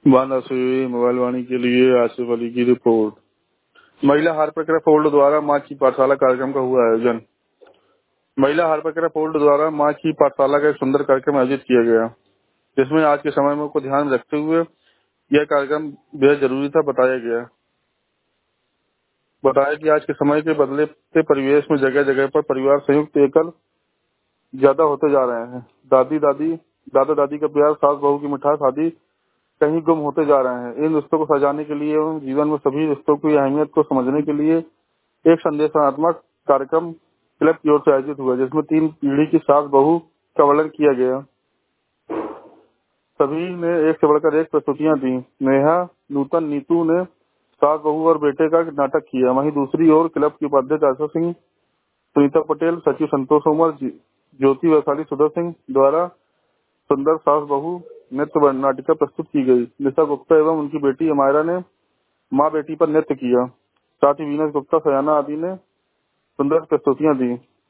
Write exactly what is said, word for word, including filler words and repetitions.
बांदा से मोबाइल वाणी के लिए आसिफ अली की रिपोर्ट। महिला हारप्रक्रिया फोल्ड द्वारा माँ की पाठशाला कार्यक्रम का हुआ आयोजन। महिला हारप्रक्रिया फोल्ड द्वारा माँ की पाठशाला का एक सुंदर कार्यक्रम आयोजित किया गया, जिसमें आज के समय को ध्यान में रखते हुए यह कार्यक्रम बेहद जरूरी था। बताया गया बताया कि आज के समय के बदलते परिवेश में जगह जगह पर परिवार संयुक्त एकल ज्यादा होते जा रहे हैं। दादी दादी दादा दादी का प्यार, सास बहू की मिठास आदि कहीं गुम होते जा रहे हैं। इन रिश्तों को सजाने के लिए एवं जीवन में सभी रिश्तों की अहमियत को समझने के लिए एक संदेशात्मक कार्यक्रम क्लब की ओर से आयोजित हुआ, जिसमें तीन पीढ़ी की सास बहू का वर्णन किया गया। सभी ने एक से बढ़कर एक प्रस्तुतियां दी। नेहा, नूतन, नीतू ने सास बहू और बेटे का नाटक किया। वहीं दूसरी ओर क्लब की उपाध्यक्ष आशा सिंह, सुनीता पटेल, सचिव संतोष उमर, ज्योति वैशाली सुधर सिंह द्वारा सुंदर सास बहू नृत्य नाटिका प्रस्तुत की गई। निशा गुप्ता एवं उनकी बेटी अमायरा ने माँ बेटी पर नृत्य किया। साथ ही वीनस गुप्ता, सयाना आदि ने सुंदर प्रस्तुतियां दी।